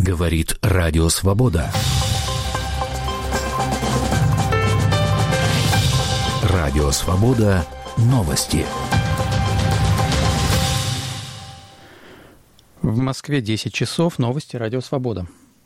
Говорит Радио Свобода. Радио Свобода. Новости. В Москве 10 часов. Новости Радио Свобода.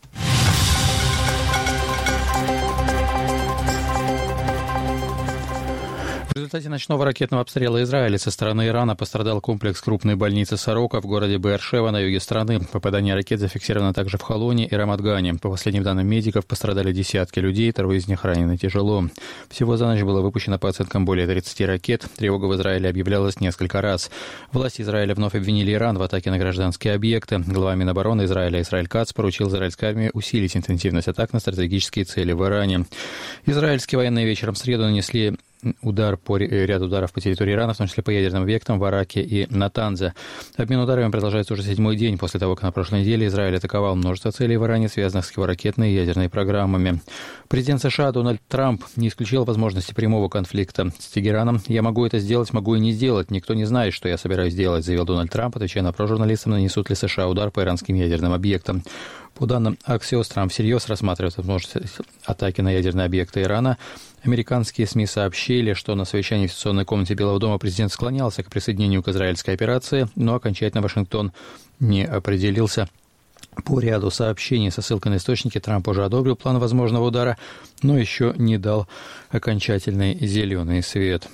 В результате ночного ракетного обстрела Израиля со стороны Ирана пострадал комплекс крупной больницы «Сорока» в городе Беэр-Шева на юге страны. Попадание ракет зафиксировано также в Холоне и Рамат-Гане. По последним данным медиков, пострадали десятки людей, трое из них ранены тяжело. Всего за ночь было выпущено по оценкам более 30 ракет. Тревога в Израиле объявлялась несколько раз. Власти Израиля вновь обвинили Иран в атаке на гражданские объекты. Глава Минобороны Израиля Исраэль Кац поручил израильской армии усилить интенсивность атак на стратегические цели в Иране. Израильские военные вечером в среду нанесли ряд ударов по территории Ирана, в том числе по ядерным объектам в Араке и Натанзе. Обмен ударами продолжается уже 7-й день после того, как на прошлой неделе Израиль атаковал множество целей в Иране, связанных с его ракетной и ядерной программами. Президент США Дональд Трамп не исключил возможности прямого конфликта с Тегераном. «Я могу это сделать, могу и не сделать. Никто не знает, что я собираюсь делать», заявил Дональд Трамп, отвечая на вопрос журналистам, нанесут ли США удар по иранским ядерным объектам. По данным Axios, Трамп всерьез рассматривает возможность атаки на ядерные объекты Ирана. Американские СМИ сообщили, что на совещании в сессионной комнате Белого дома президент склонялся к присоединению к израильской операции, но окончательно Вашингтон не определился. По ряду сообщений со ссылкой на источники Трамп уже одобрил план возможного удара, но еще не дал окончательный зеленый свет.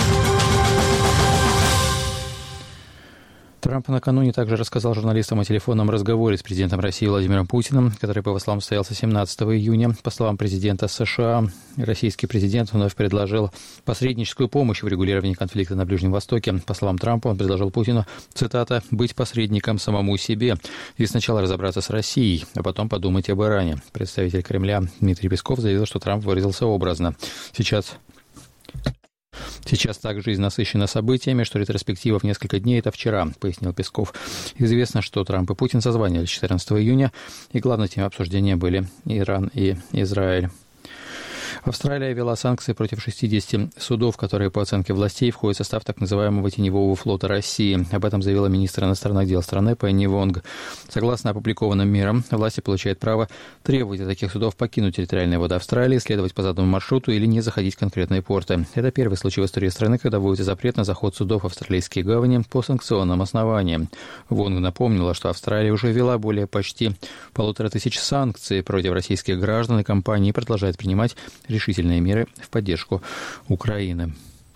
Трамп накануне также рассказал журналистам о телефонном разговоре с президентом России Владимиром Путиным, который, по его словам, состоялся 17 июня. По словам президента США, российский президент вновь предложил посредническую помощь в регулировании конфликта на Ближнем Востоке. По словам Трампа, он предложил Путину, цитата, «быть посредником самому себе и сначала разобраться с Россией, а потом подумать об Иране». Представитель Кремля Дмитрий Песков заявил, что Трамп выразился образно. Сейчас так жизнь насыщена событиями, что ретроспектива в несколько дней – это вчера, пояснил Песков. Известно, что Трамп и Путин созванивались 14 июня, и главной темой обсуждения были Иран и Израиль. Австралия ввела санкции против 60 судов, которые, по оценке властей, входят в состав так называемого теневого флота России. Об этом заявила министр иностранных дел страны Пенни Вонг. Согласно опубликованным мерам, власти получают право требовать от таких судов покинуть территориальные воды Австралии, следовать по заданному маршруту или не заходить в конкретные порты. Это первый случай в истории страны, когда вводится запрет на заход судов в австралийские гавани по санкционным основаниям. Вонг напомнила, что Австралия уже ввела более почти 1500 санкций против российских граждан и компаний и продолжает принимать решительные меры в поддержку Украины.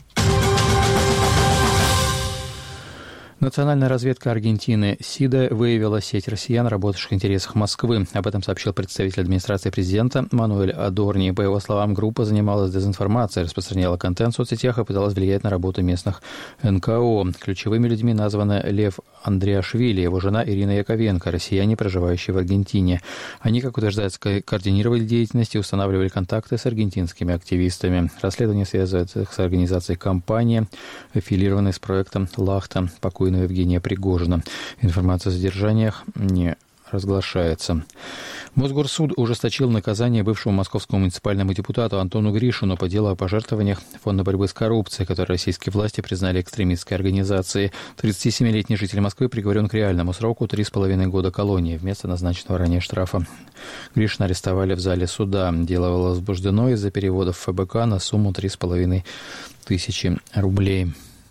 Национальная разведка Аргентины СИДА выявила сеть россиян, работавших в интересах Москвы. Об этом сообщил представитель администрации президента Мануэль Адорни. По его словам, группа занималась дезинформацией, распространяла контент в соцсетях и пыталась влиять на работу местных НКО. Ключевыми людьми названы Лев Андриашвили, его жена Ирина Яковенко, россияне, проживающие в Аргентине. Они, как утверждается, координировали деятельность и устанавливали контакты с аргентинскими активистами. Расследование связывается с организацией кампании, аффилированной с проектом «Лахта» покойного Евгения Пригожина. Информация о задержаниях не разглашается. Мосгорсуд ужесточил наказание бывшему московскому муниципальному депутату Антону Гришину по делу о пожертвованиях Фонда борьбы с коррупцией, который российские власти признали экстремистской организацией. 37-летний житель Москвы приговорен к реальному сроку 3,5 года колонии вместо назначенного ранее штрафа. Гришина арестовали в зале суда. Дело было возбуждено из-за переводов ФБК на сумму 3,5 тысячи рублей.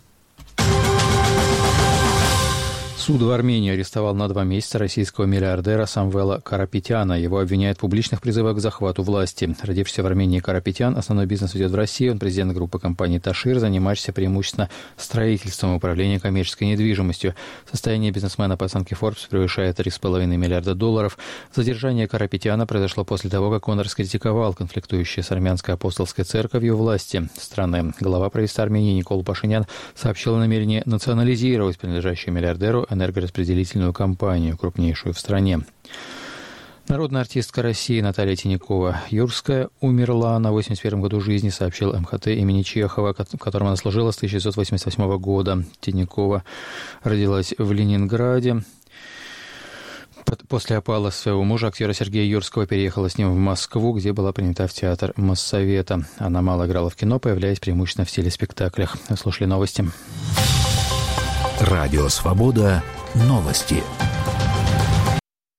Суд в Армении арестовал на 2 месяца российского миллиардера Самвела Карапетяна. Его обвиняют в публичных призывах к захвату власти. Родившийся в Армении Карапетян основной бизнес ведет в России. Он президент группы компании «Ташир», занимающийся преимущественно строительством и управлением коммерческой недвижимостью. Состояние бизнесмена по оценке Forbes превышает $3,5 миллиарда. Задержание Карапетяна произошло после того, как он раскритиковал конфликтующие с армянской апостольской церковью власти страны. Глава правительства Армении Никол Пашинян сообщил о намерении национализировать принадлежащую миллиардеру энергораспределительную компанию, крупнейшую в стране. Народная артистка России Наталья Тинякова-Юрская умерла на 81 году жизни, сообщил МХТ имени Чехова, которому она служила с 1988 года. Тинякова родилась в Ленинграде. После опала своего мужа, актера Сергея Юрского, переехала с ним в Москву, где была принята в театр Моссовета. Она мало играла в кино, появляясь преимущественно в телеспектаклях. Слушали новости. Радио Свобода. Новости.